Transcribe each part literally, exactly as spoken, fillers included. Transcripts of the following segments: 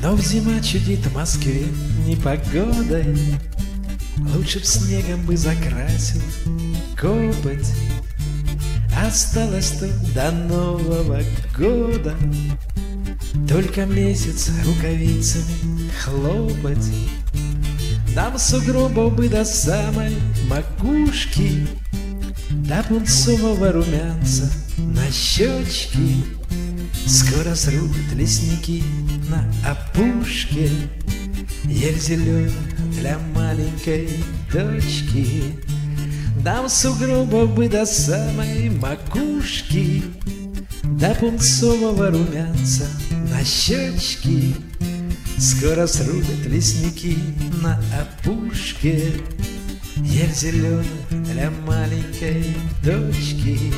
Вновь зима чудит в Москве непогодой. Лучше б снегом бы закрасил копоть. Осталось тут до Нового года только месяц рукавицами хлопать. Нам сугробов бы до самой макушки, до пунцового румянца на щечки. Скоро срубят лесники на опушке ель зеленую для маленькой дочки. Нам сугробов бы до самой макушки, до пунцового румянца на щечки. Скоро срубят лесники на опушке ель зеленую для маленькой дочки.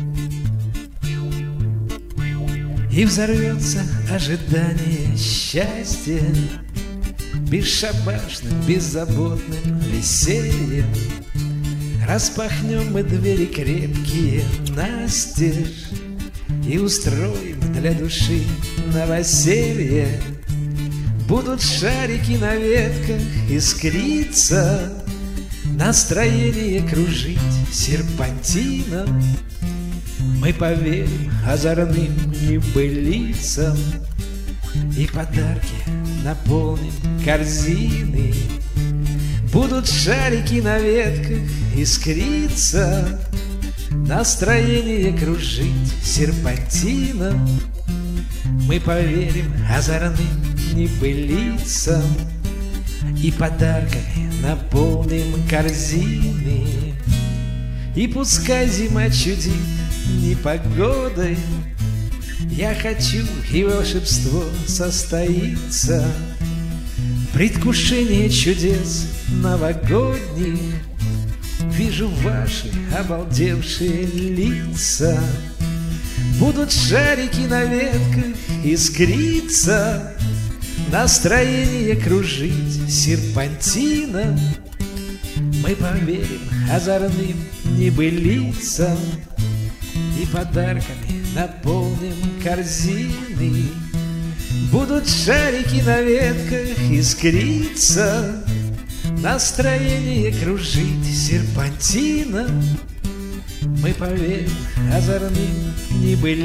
И взорвется ожидание счастья бесшабашным, беззаботным весельем. Распахнем мы двери крепкие настежь и устроим для души новоселье. Будут шарики на ветках искриться, настроение кружить серпантином. Мы поверим озорным небылицам и подарки наполним корзины. Будут шарики на ветках искриться, настроение кружить серпантином. Мы поверим озорным небылицам и подарками наполним корзины. И пускай зима чудит непогодой, я хочу, и волшебство состоится. Предвкушение чудес новогодних, вижу ваши обалдевшие лица. Будут шарики на ветках искриться, настроение кружить серпантином. Мы поверим озорным небылицам и подарками наполним корзины. Будут шарики на ветках искриться, настроение кружить серпантином. Мы поверим озорным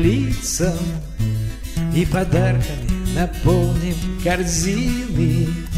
небылицам и подарками наполним корзины.